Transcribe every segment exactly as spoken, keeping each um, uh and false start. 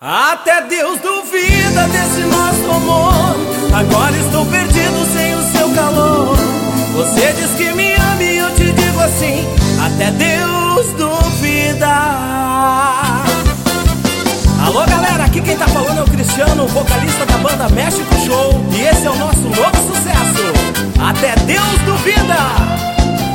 Até Deus duvida desse nosso amor. Agora estou perdido sem o seu calor. Você diz que me ama e eu te digo assim: até Deus duvida. Alô galera, aqui quem tá falando é o Cristiano, vocalista da banda México Show. E esse é o nosso novo sucesso, Até Deus Duvida.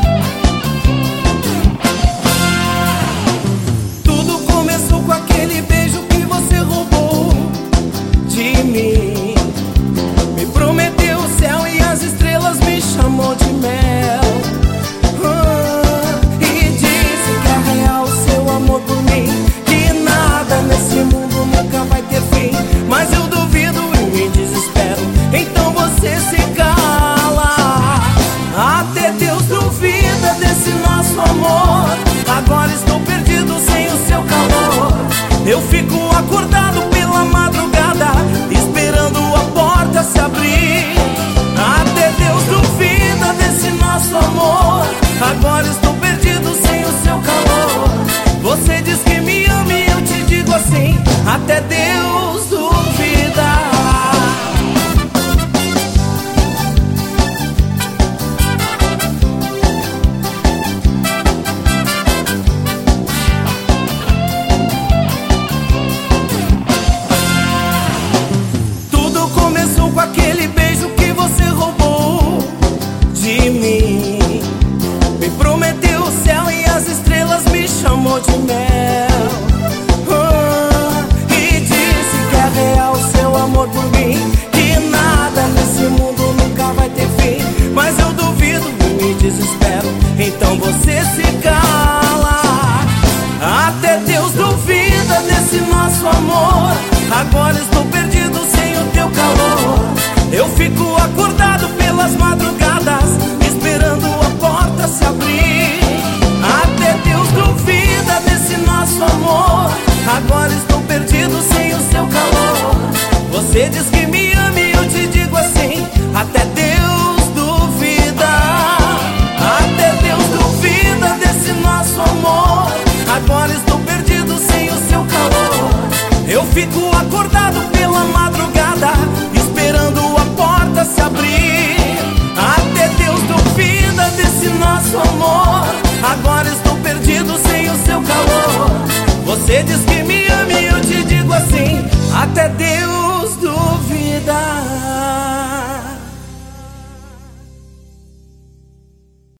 Tudo começou com aquele beijo que você roubou de mim. Me prometeu o céu e as estrelas, me chamou de mel. ah, E disse que é real o seu amor por mim, que nada nesse mundo nunca vai ter fim. Mas eu duvido e me desespero, então você se cala. Até Deus duvida desse nosso amor. Agora estou perdido sem o seu calor. Eu fico acordado pela madrugada, esperando a porta se abrir. Até Deus duvida desse nosso amor. Agora estou perdido sem o seu calor. Você diz que me ama e eu te digo assim: até Deus duvida. Com aquele beijo que você roubou de mim. Me prometeu o céu e as estrelas, me chamou de mel. ah, E disse que é real o seu amor por mim, que nada nesse mundo nunca vai ter fim. Mas eu duvido e me desespero, então você se cala. Até Deus duvida desse nosso amor. Agora estou perdido sem o teu calor. Eu fico acordado pelas madrugadas, esperando a porta se abrir. Até Deus duvida desse nosso amor. Agora estou perdido sem o seu calor. Você diz que me ama e eu te digo assim: até Deus duvida. Até Deus duvida desse nosso amor. Agora estou perdido sem o seu calor. Eu fico acordado pela madrugada, esperando a porta se abrir. Até Deus duvida desse nosso amor. Agora estou perdido sem o seu calor. Você diz que me ama e eu te digo assim: até Deus duvida.